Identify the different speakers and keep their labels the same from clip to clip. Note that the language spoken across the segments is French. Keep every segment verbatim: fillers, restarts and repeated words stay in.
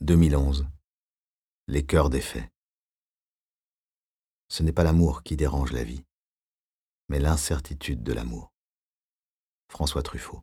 Speaker 1: deux mille onze. Les cœurs défaits. Ce n'est pas l'amour qui dérange la vie, mais l'incertitude de l'amour. François Truffaut.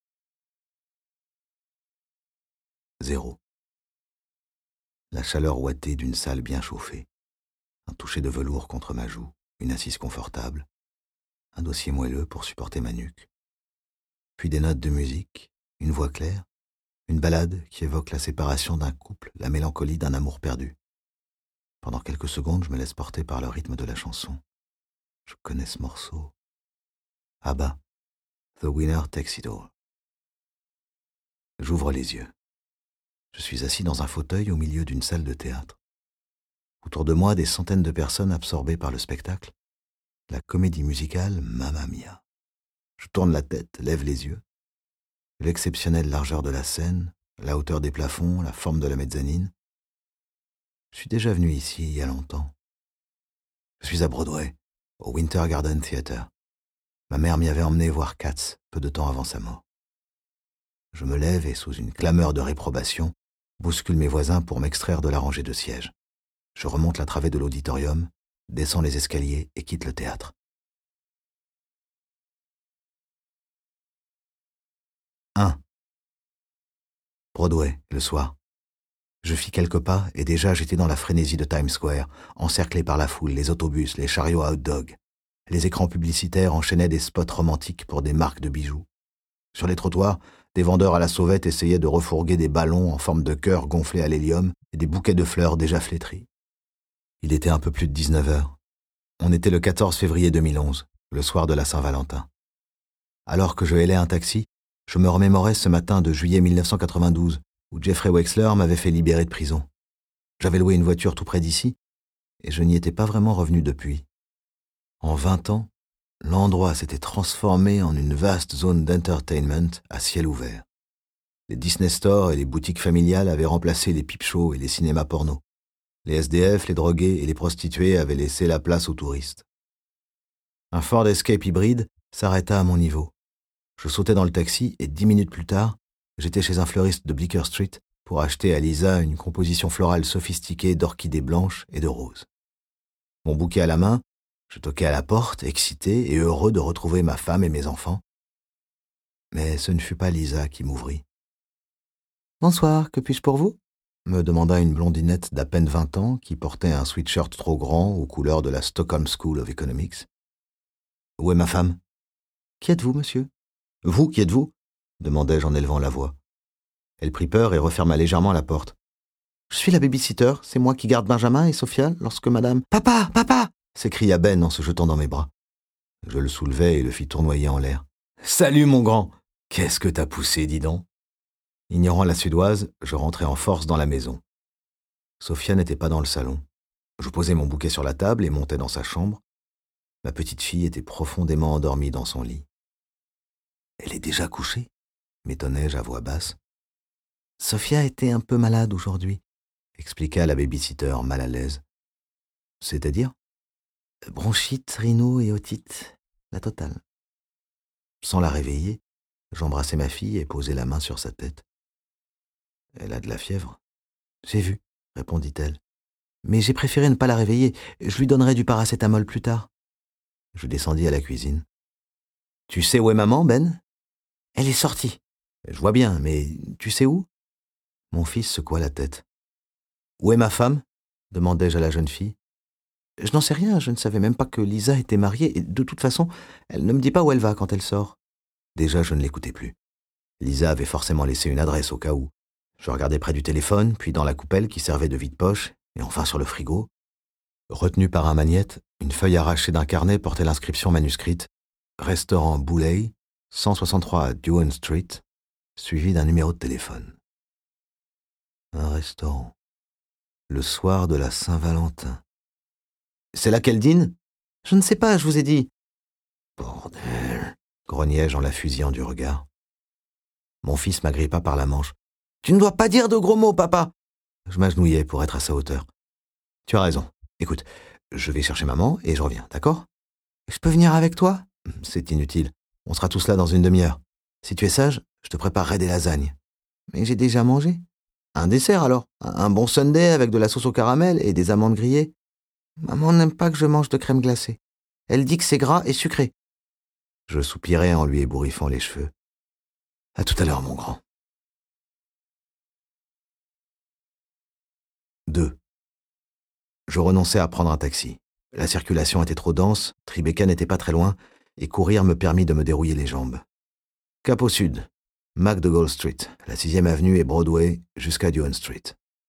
Speaker 1: Zéro. La chaleur ouatée d'une salle bien chauffée, un toucher de velours contre ma joue, une assise confortable, un dossier moelleux pour supporter ma nuque, puis des notes de musique, une voix claire, une ballade qui évoque la séparation d'un couple, la mélancolie d'un amour perdu. Pendant quelques secondes, je me laisse porter par le rythme de la chanson. Je connais ce morceau. ABBA, The Winner Takes It All. J'ouvre les yeux. Je suis assis dans un fauteuil au milieu d'une salle de théâtre. Autour de moi, des centaines de personnes absorbées par le spectacle. La comédie musicale Mamma Mia. Je tourne la tête, lève les yeux. L'exceptionnelle largeur de la scène, la hauteur des plafonds, la forme de la mezzanine. Je suis déjà venu ici il y a longtemps. Je suis à Broadway, au Winter Garden Theatre. Ma mère m'y avait emmené voir Cats, peu de temps avant sa mort. Je me lève et, sous une clameur de réprobation, bouscule mes voisins pour m'extraire de la rangée de sièges. Je remonte la travée de l'auditorium, descends les escaliers et quitte le théâtre. un. Broadway, le soir. Je fis quelques pas et déjà j'étais dans la frénésie de Times Square, encerclé par la foule, les autobus, les chariots à hot-dog. Les écrans publicitaires enchaînaient des spots romantiques pour des marques de bijoux. Sur les trottoirs, des vendeurs à la sauvette essayaient de refourguer des ballons en forme de cœur gonflés à l'hélium et des bouquets de fleurs déjà flétris. Il était un peu plus de dix-neuf heures. On était le quatorze février deux mille onze, le soir de la Saint-Valentin. Alors que je hélais un taxi, je me remémorais ce matin de juillet mille neuf cent quatre-vingt-douze, où Jeffrey Wexler m'avait fait libérer de prison. J'avais loué une voiture tout près d'ici, et je n'y étais pas vraiment revenu depuis. En vingt ans, l'endroit s'était transformé en une vaste zone d'entertainment à ciel ouvert. Les Disney Stores et les boutiques familiales avaient remplacé les peep shows et les cinémas porno. Les S D F, les drogués et les prostituées avaient laissé la place aux touristes. Un Ford Escape hybride s'arrêta à mon niveau. Je sautai dans le taxi et dix minutes plus tard, j'étais chez un fleuriste de Bleecker Street pour acheter à Lisa une composition florale sophistiquée d'orchidées blanches et de roses. Mon bouquet à la main, je toquai à la porte, excité et heureux de retrouver ma femme et mes enfants. Mais ce ne fut pas Lisa qui m'ouvrit. « Bonsoir, que puis-je pour vous ?» me demanda une blondinette d'à peine vingt ans qui portait un sweatshirt trop grand aux couleurs de la Stockholm School of Economics. « Où est ma femme ?»« Qui êtes-vous, monsieur ?»« Vous, qui êtes-vous ?» demandai-je en élevant la voix. Elle prit peur et referma légèrement la porte. « Je suis la baby-sitter, c'est moi qui garde Benjamin et Sophia lorsque madame... »« Papa, papa !» s'écria Ben en se jetant dans mes bras. Je le soulevai et le fis tournoyer en l'air. « Salut, mon grand ! Qu'est-ce que t'as poussé, dis donc ?» Ignorant la suédoise, je rentrai en force dans la maison. Sophia n'était pas dans le salon. Je posai mon bouquet sur la table et montai dans sa chambre. Ma petite fille était profondément endormie dans son lit. « Elle est déjà couchée ?» m'étonnai-je à voix basse. « Sophia était un peu malade aujourd'hui » expliqua la baby-sitter mal à l'aise. « C'est-à-dire ?»« Bronchite, rhino et otite, la totale. » Sans la réveiller, j'embrassai ma fille et posai la main sur sa tête. « Elle a de la fièvre ?»« J'ai vu, » répondit-elle. « Mais j'ai préféré ne pas la réveiller. Je lui donnerai du paracétamol plus tard. » Je descendis à la cuisine. « Tu sais où est maman, Ben ?»« Elle est sortie. »« Je vois bien, mais tu sais où ?» Mon fils secoua la tête. « Où est ma femme ?» demandai-je à la jeune fille. « Je n'en sais rien, je ne savais même pas que Lisa était mariée, et de toute façon, elle ne me dit pas où elle va quand elle sort. » Déjà, je ne l'écoutais plus. Lisa avait forcément laissé une adresse au cas où. Je regardais près du téléphone, puis dans la coupelle qui servait de vide-poche, et enfin sur le frigo. Retenu par un magnète, une feuille arrachée d'un carnet portait l'inscription manuscrite « Restaurant Bouley, cent soixante-trois Dewan Street », suivi d'un numéro de téléphone. Un restaurant. Le soir de la Saint-Valentin. « C'est là qu'elle dîne ?»« Je ne sais pas, je vous ai dit. »« Bordel !» grognai-je en la fusillant du regard. Mon fils m'agrippa par la manche. « Tu ne dois pas dire de gros mots, papa !» Je m'agenouillai pour être à sa hauteur. « Tu as raison. Écoute, je vais chercher maman et je reviens, d'accord ? » « Je peux venir avec toi ? » ?»« C'est inutile. On sera tous là dans une demi-heure. Si tu es sage, je te préparerai des lasagnes. »« Mais j'ai déjà mangé. » Un dessert alors, un bon sundae avec de la sauce au caramel et des amandes grillées. Maman n'aime pas que je mange de crème glacée. Elle dit que c'est gras et sucré. Je soupirais en lui ébouriffant les cheveux. À tout à l'heure, mon grand. deux. Je renonçais à prendre un taxi. La circulation était trop dense, Tribeca n'était pas très loin, et courir me permit de me dérouiller les jambes. Cap au sud, McDougall Street, la sixième avenue et Broadway jusqu'à Duane Street.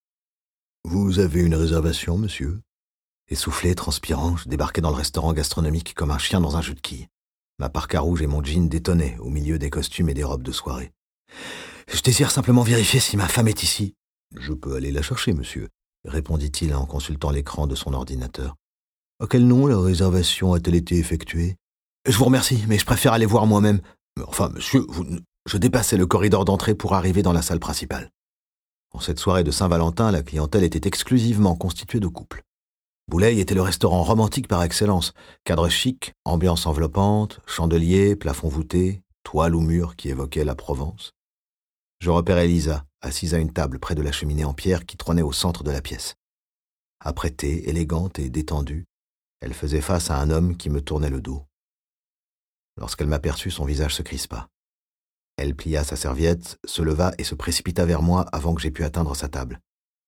Speaker 1: Vous avez une réservation, monsieur? Essoufflé, transpirant, je débarquais dans le restaurant gastronomique comme un chien dans un jeu de quilles. Ma parka rouge et mon jean détonnaient au milieu des costumes et des robes de soirée. Je désire simplement vérifier si ma femme est ici. Je peux aller la chercher, monsieur, répondit-il en consultant l'écran de son ordinateur. À quel nom la réservation a-t-elle été effectuée? Je vous remercie, mais je préfère aller voir moi-même. Enfin, monsieur, vous... je dépassais le corridor d'entrée pour arriver dans la salle principale. En cette soirée de Saint-Valentin, la clientèle était exclusivement constituée de couples. Bouleil était le restaurant romantique par excellence. Cadre chic, ambiance enveloppante, chandelier, plafond voûté, toile ou mur qui évoquait la Provence. Je repérais Lisa, assise à une table près de la cheminée en pierre qui trônait au centre de la pièce. Apprêtée, élégante et détendue, elle faisait face à un homme qui me tournait le dos. Lorsqu'elle m'aperçut, son visage se crispa. Elle plia sa serviette, se leva et se précipita vers moi avant que j'aie pu atteindre sa table.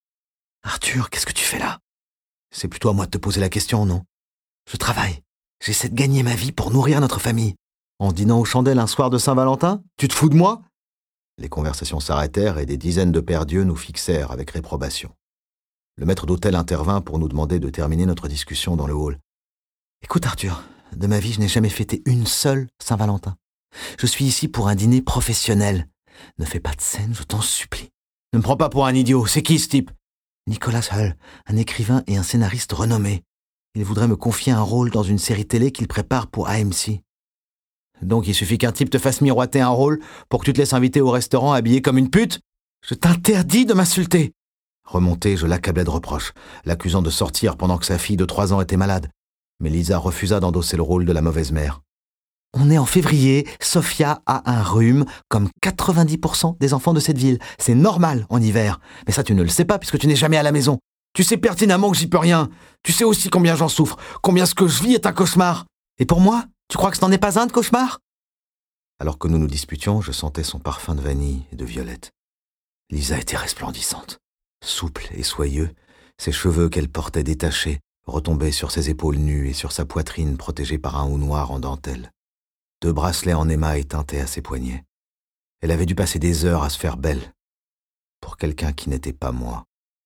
Speaker 1: « Arthur, qu'est-ce que tu fais là ? C'est plutôt à moi de te poser la question, non ? Je travaille. J'essaie de gagner ma vie pour nourrir notre famille. En dînant aux chandelles un soir de Saint-Valentin ? Tu te fous de moi ?» Les conversations s'arrêtèrent et des dizaines de paires d'yeux nous fixèrent avec réprobation. Le maître d'hôtel intervint pour nous demander de terminer notre discussion dans le hall. « Écoute, Arthur, de ma vie, je n'ai jamais fêté une seule Saint-Valentin. Je suis ici pour un dîner professionnel. Ne fais pas de scène, je t'en supplie. Ne me prends pas pour un idiot, c'est qui ce type ? Nicholas Hull, un écrivain et un scénariste renommé. Il voudrait me confier un rôle dans une série télé qu'il prépare pour A M C. Donc il suffit qu'un type te fasse miroiter un rôle pour que tu te laisses inviter au restaurant habillé comme une pute ? Je t'interdis de m'insulter !» Remonté, je l'accablais de reproches, l'accusant de sortir pendant que sa fille de trois ans était malade. Mais Lisa refusa d'endosser le rôle de la mauvaise mère. « On est en février, Sophia a un rhume, comme quatre-vingt-dix pour cent des enfants de cette ville. C'est normal en hiver. Mais ça, tu ne le sais pas puisque tu n'es jamais à la maison. Tu sais pertinemment que j'y peux rien. Tu sais aussi combien j'en souffre, combien ce que je vis est un cauchemar. Et pour moi, tu crois que ce n'en est pas un de cauchemar ?» Alors que nous nous disputions, je sentais son parfum de vanille et de violette. Lisa était resplendissante, souple et soyeux, ses cheveux qu'elle portait détachés retombaient sur ses épaules nues et sur sa poitrine protégée par un haut noir en dentelle. Deux bracelets en émail teintaient à ses poignets. Elle avait dû passer des heures à se faire belle. Pour quelqu'un qui n'était pas moi.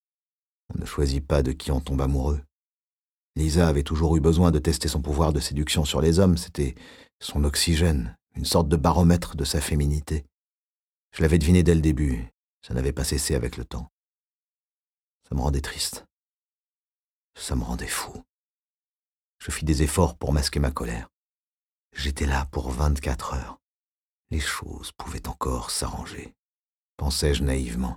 Speaker 1: On ne choisit pas de qui on tombe amoureux. Lisa avait toujours eu besoin de tester son pouvoir de séduction sur les hommes. C'était son oxygène, une sorte de baromètre de sa féminité. Je l'avais deviné dès le début. Ça n'avait pas cessé avec le temps. Ça me rendait triste. Ça me rendait fou. Je fis des efforts pour masquer ma colère. J'étais là pour vingt-quatre heures. Les choses pouvaient encore s'arranger, pensais-je naïvement.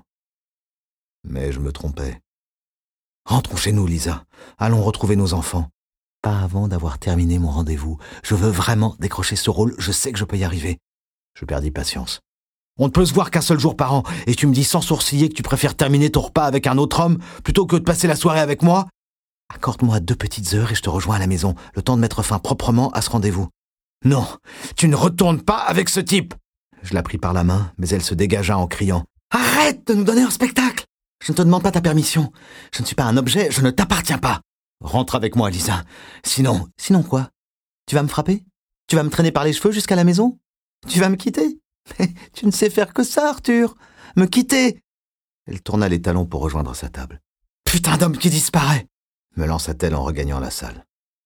Speaker 1: Mais je me trompais. Rentrons chez nous, Lisa. Allons retrouver nos enfants. Pas avant d'avoir terminé mon rendez-vous. Je veux vraiment décrocher ce rôle. Je sais que je peux y arriver. Je perdis patience. On ne peut se voir qu'un seul jour par an, et tu me dis sans sourciller que tu préfères terminer ton repas avec un autre homme plutôt que de passer la soirée avec moi ? Accorde-moi deux petites heures et je te rejoins à la maison, le temps de mettre fin proprement à ce rendez-vous. Non, tu ne retournes pas avec ce type ! Je la pris par la main, mais elle se dégagea en criant. Arrête de nous donner un spectacle ! Je ne te demande pas ta permission. Je ne suis pas un objet, je ne t'appartiens pas. Rentre avec moi, Lisa. Sinon... Sinon quoi ? Tu vas me frapper ? Tu vas me traîner par les cheveux jusqu'à la maison ? Tu vas me quitter ? Mais tu ne sais faire que ça, Arthur. Me quitter ! Elle tourna les talons pour rejoindre sa table. Putain d'homme qui disparaît ! Me lança-t-elle en regagnant la salle.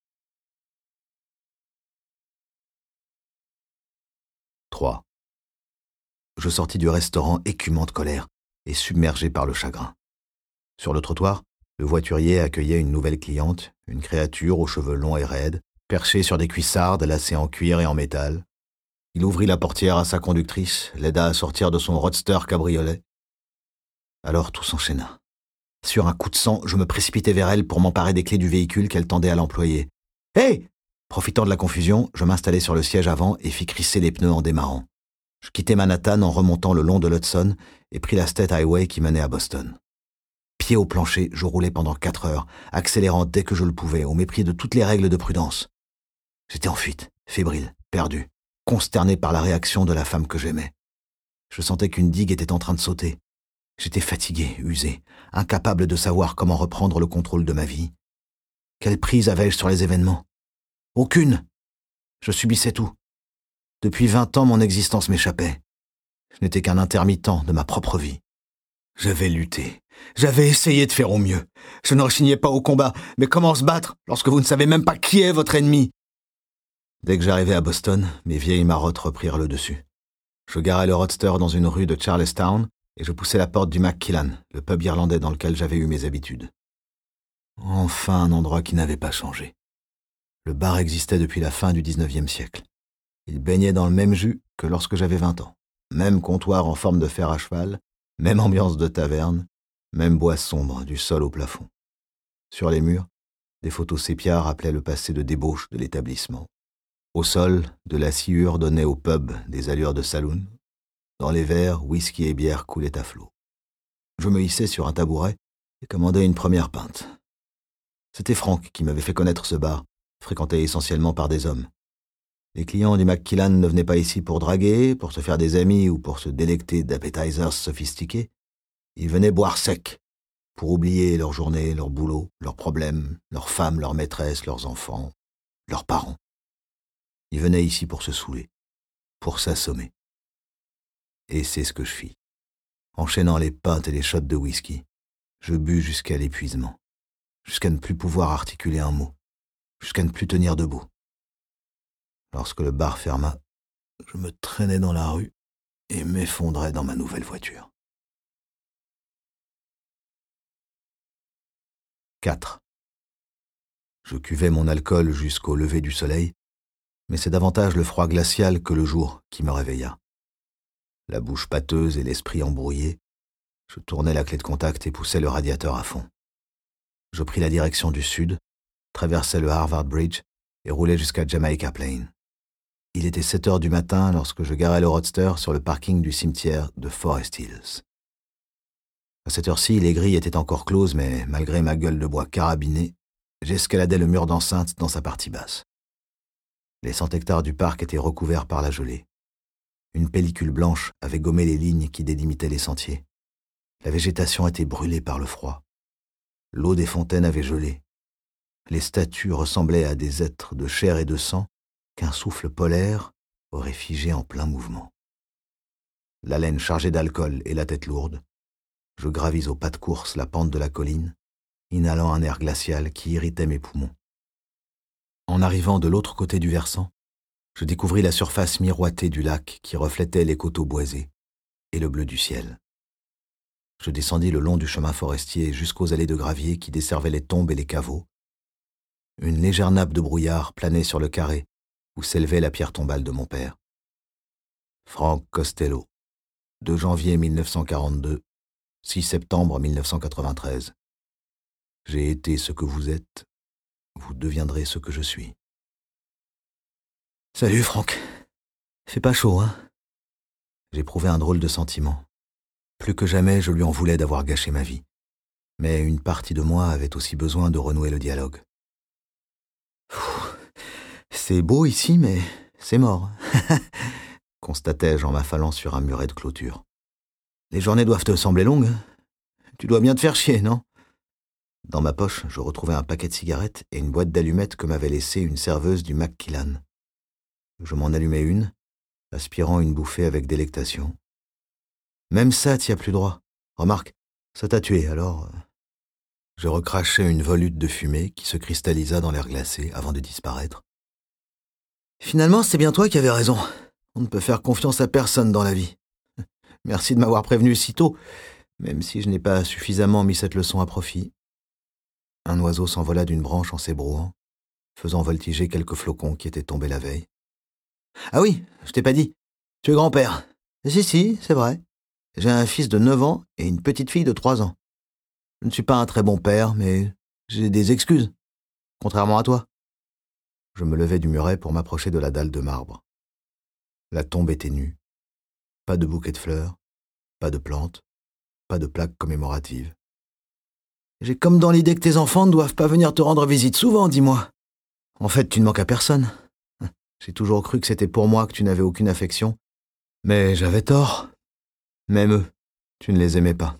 Speaker 1: trois. Je sortis du restaurant écumant de colère et submergé par le chagrin. Sur le trottoir, le voiturier accueillait une nouvelle cliente, une créature aux cheveux longs et raides, perchée sur des cuissardes lacées en cuir et en métal. Il ouvrit la portière à sa conductrice, l'aida à sortir de son roadster cabriolet. Alors tout s'enchaîna. Sur un coup de sang, je me précipitai vers elle pour m'emparer des clés du véhicule qu'elle tendait à l'employé. « Hé !» Profitant de la confusion, je m'installai sur le siège avant et fis crisser les pneus en démarrant. Je quittai Manhattan en remontant le long de l'Hudson et pris la State Highway qui menait à Boston. Pied au plancher, je roulais pendant quatre heures, accélérant dès que je le pouvais, au mépris de toutes les règles de prudence. J'étais en fuite, fébrile, perdu, consterné par la réaction de la femme que j'aimais. Je sentais qu'une digue était en train de sauter. J'étais fatigué, usé, incapable de savoir comment reprendre le contrôle de ma vie. Quelle prise avais-je sur les événements? Aucune. Je subissais tout. Depuis vingt ans, mon existence m'échappait. Je n'étais qu'un intermittent de ma propre vie. J'avais lutté. J'avais essayé de faire au mieux. Je ne rechignais pas au combat. Mais comment se battre lorsque vous ne savez même pas qui est votre ennemi? Dès que j'arrivai à Boston, mes vieilles marottes reprirent le dessus. Je garai le roadster dans une rue de Charlestown et je poussai la porte du Macmillan, le pub irlandais dans lequel j'avais eu mes habitudes. Enfin un endroit qui n'avait pas changé. Le bar existait depuis la fin du dix-neuvième siècle. Il baignait dans le même jus que lorsque j'avais vingt ans. Même comptoir en forme de fer à cheval, même ambiance de taverne, même bois sombre du sol au plafond. Sur les murs, des photos sépia rappelaient le passé de débauche de l'établissement. Au sol, de la sciure donnait au pub des allures de saloon. Dans les verres, whisky et bière coulaient à flot. Je me hissai sur un tabouret et commandai une première pinte. C'était Frank qui m'avait fait connaître ce bar, fréquenté essentiellement par des hommes. Les clients du Macmillan ne venaient pas ici pour draguer, pour se faire des amis ou pour se délecter d'appetizers sophistiqués. Ils venaient boire sec, pour oublier leur journée, leur boulot, leurs problèmes, leurs femmes, leurs maîtresses, leurs enfants, leurs parents. Ils venaient ici pour se saouler, pour s'assommer. Et c'est ce que je fis. Enchaînant les pintes et les shots de whisky, je bus jusqu'à l'épuisement, jusqu'à ne plus pouvoir articuler un mot, jusqu'à ne plus tenir debout. Lorsque le bar ferma, je me traînais dans la rue et m'effondrais dans ma nouvelle voiture. quatre. Je cuvais mon alcool jusqu'au lever du soleil, mais c'est davantage le froid glacial que le jour qui me réveilla. La bouche pâteuse et l'esprit embrouillé, je tournai la clé de contact et poussai le radiateur à fond. Je pris la direction du sud, traversai le Harvard Bridge et roulai jusqu'à Jamaica Plain. Il était sept heures du matin lorsque je garai le roadster sur le parking du cimetière de Forest Hills. À cette heure-ci, les grilles étaient encore closes, mais malgré ma gueule de bois carabinée, j'escaladais le mur d'enceinte dans sa partie basse. Les cent hectares du parc étaient recouverts par la gelée. Une pellicule blanche avait gommé les lignes qui délimitaient les sentiers. La végétation était brûlée par le froid. L'eau des fontaines avait gelé. Les statues ressemblaient à des êtres de chair et de sang qu'un souffle polaire aurait figé en plein mouvement. La laine chargée d'alcool et la tête lourde, je gravis au pas de course la pente de la colline, inhalant un air glacial qui irritait mes poumons. En arrivant de l'autre côté du versant, je découvris la surface miroitée du lac qui reflétait les coteaux boisés et le bleu du ciel. Je descendis le long du chemin forestier jusqu'aux allées de gravier qui desservaient les tombes et les caveaux. Une légère nappe de brouillard planait sur le carré où s'élevait la pierre tombale de mon père. Frank Costello, deux janvier mille neuf cent quarante-deux, six septembre mille neuf cent quatre-vingt-treize. J'ai été ce que vous êtes, vous deviendrez ce que je suis. Salut Frank. Fait pas chaud, hein? J'éprouvais un drôle de sentiment. Plus que jamais, je lui en voulais d'avoir gâché ma vie. Mais une partie de moi avait aussi besoin de renouer le dialogue. Pfff, c'est beau ici, mais c'est mort, constatai-je en m'affalant sur un muret de clôture. Les journées doivent te sembler longues. Tu dois bien te faire chier, non? Dans ma poche, je retrouvai un paquet de cigarettes et une boîte d'allumettes que m'avait laissée une serveuse du Macmillan. Je m'en allumai une, aspirant une bouffée avec délectation. Même ça, t'y as plus droit. Remarque, ça t'a tué, alors... Je recrachai une volute de fumée qui se cristallisa dans l'air glacé avant de disparaître. Finalement, c'est bien toi qui avais raison. On ne peut faire confiance à personne dans la vie. Merci de m'avoir prévenu si tôt, même si je n'ai pas suffisamment mis cette leçon à profit. Un oiseau s'envola d'une branche en s'ébrouant, faisant voltiger quelques flocons qui étaient tombés la veille. « Ah oui, je t'ai pas dit. Tu es grand-père. »« Si, si, c'est vrai. J'ai un fils de neuf ans et une petite fille de trois ans. Je ne suis pas un très bon père, mais j'ai des excuses, contrairement à toi. » Je me levai du muret pour m'approcher de la dalle de marbre. La tombe était nue, Pas de bouquet de fleurs, pas de plantes, pas de plaque commémorative. J'ai comme dans l'idée que tes enfants ne doivent pas venir te rendre visite souvent, dis-moi. En fait, tu ne manques à personne. J'ai toujours cru que c'était pour moi que tu n'avais aucune affection. Mais j'avais tort. Même eux, tu ne les aimais pas.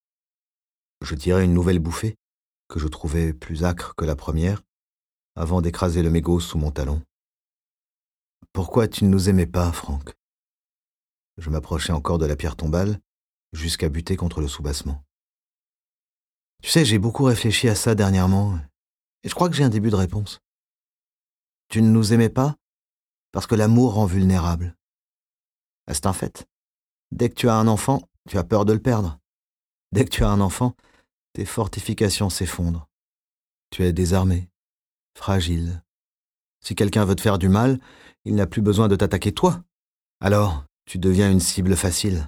Speaker 1: Je tirai une nouvelle bouffée, que je trouvais plus âcre que la première, avant d'écraser le mégot sous mon talon. Pourquoi tu ne nous aimais pas, Franck? Je m'approchais encore de la pierre tombale, jusqu'à buter contre le soubassement. Tu sais, j'ai beaucoup réfléchi à ça dernièrement, et je crois que j'ai un début de réponse. Tu ne nous aimais pas parce que l'amour rend vulnérable. C'est un fait. Dès que tu as un enfant, tu as peur de le perdre. Dès que tu as un enfant, tes fortifications s'effondrent. Tu es désarmé, fragile. Si quelqu'un veut te faire du mal, il n'a plus besoin de t'attaquer toi. Alors, tu deviens une cible facile.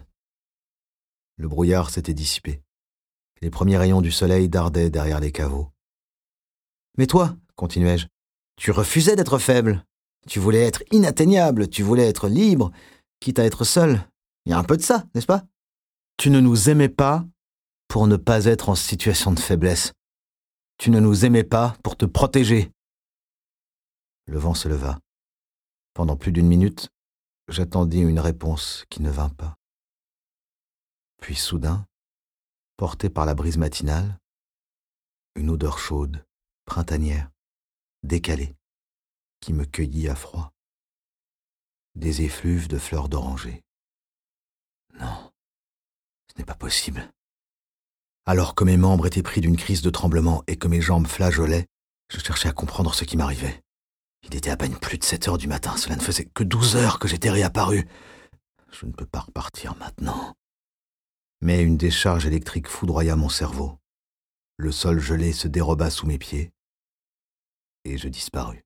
Speaker 1: Le brouillard s'était dissipé. Les premiers rayons du soleil dardaient derrière les caveaux. Mais toi, continuai-je, tu refusais d'être faible. Tu voulais être inatteignable, tu voulais être libre, quitte à être seul. Il y a un peu de ça, n'est-ce pas? Tu ne nous aimais pas pour ne pas être en situation de faiblesse. Tu ne nous aimais pas pour te protéger. Le vent se leva. Pendant plus d'une minute, j'attendis une réponse qui ne vint pas. Puis soudain, porté par la brise matinale, une odeur chaude, printanière, décalée, qui me cueillit à froid. Des effluves de fleurs d'oranger. Non, ce n'est pas possible. Alors que mes membres étaient pris d'une crise de tremblement et que mes jambes flageolaient, je cherchais à comprendre ce qui m'arrivait. Il était à peine plus de sept heures du matin, cela ne faisait que douze heures que j'étais réapparu. Je ne peux pas repartir maintenant. Mais une décharge électrique foudroya mon cerveau. Le sol gelé se déroba sous mes pieds, et je disparus.